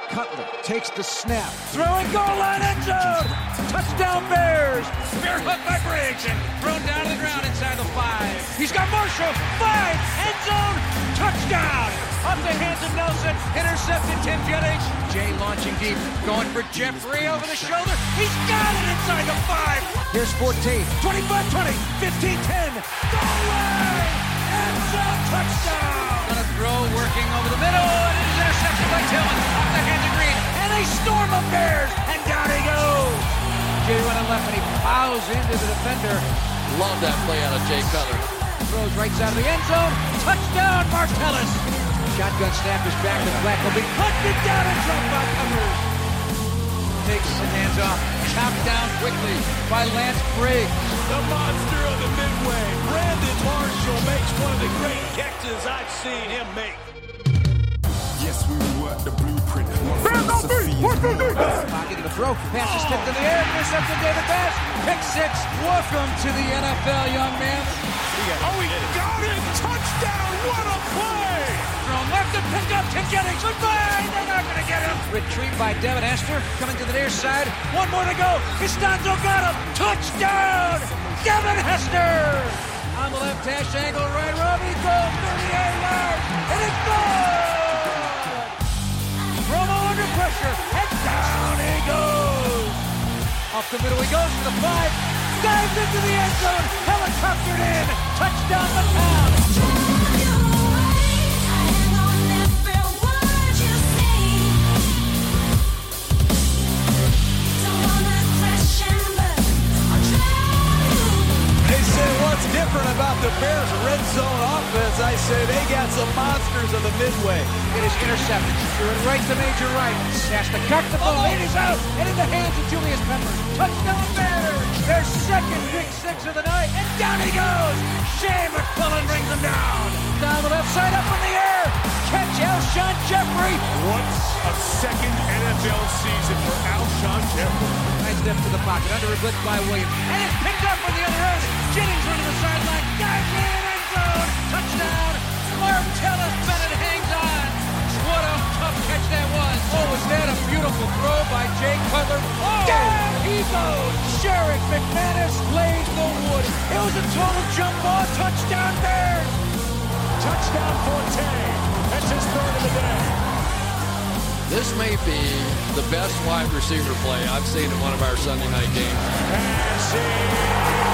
Cutler takes the snap. Throwing goal line end zone. Touchdown Bears. Spear hook by Briggs and thrown down to the ground inside the 5. He's got Marshall. 5. End zone. Touchdown. Off the hands of Nelson. Intercepted Tim Jennings. Jay launching deep. Going for Jeffrey over the shoulder. He's got it inside the 5. Here's 14. 25-20. 15-10. Goal line. End zone. Touchdown. Gonna throw working over the middle. And it is intercepted by Tillman. Off the hands of Green. And they storm the Bears. And down he goes. Jay running left and he plows into the defender. Love that play out of Jay Cutler. Throws right side of the end zone. Touchdown, Martellus. Shotgun snap is back to Black. Will be hunted down and dropped by Covers. Takes his hands off. Chopped down quickly by Lance Briggs. The monster of the Midway. Brandon Marshall makes one of the great catches I've seen him make. Yes, we work the blueprint. Pocket to throw. Pass is tipped in the air. Intercepted David Bass. Pick 6. Welcome to the NFL, young man. Oh, he got it! Touchdown! What a play! Thrown left and picked up. Tim Jennings. Goodbye. They're not going to get him. Retrieved by Devin Hester. Coming to the near side. One more to go. Costanzo got him. Touchdown! Devin Hester! On the left hash angle. Right. Robbie goes 38 yards. And it's good! Romo under pressure. And down he goes. Off the middle he goes to the 5. Dives into the end zone. Helicoptered in. Touchdown McCown. They say what's different about the Bears' red zone offense? I say they got some monsters of the Midway. It is intercepted. Threw it right to Major Wright. Has to cut the ball. It is out. And in the hands of Julius Peppers. Touchdown Bears. Their second pick 6 of the night. And down he goes. Shea McClellan brings him down. Down the left side, up in the air. Catch Alshon Jeffrey. What's a second NFL season for Alshon Jeffrey? Nice step to the pocket. Under a blitz by Williams. And it's picked up on the other end. Jennings running the sideline. Dives in end zone. Touchdown. Martellus Bennett hangs on. What a tough catch that was. Oh, was that a beautiful throw by Jay Cutler. Oh! Down he goes. Sherrick McManus lays the wood. It was a total jump ball. Touchdown Bears. Touchdown Forte. That's his third of the day. This may be the best wide receiver play I've seen in one of our Sunday night games. Passing.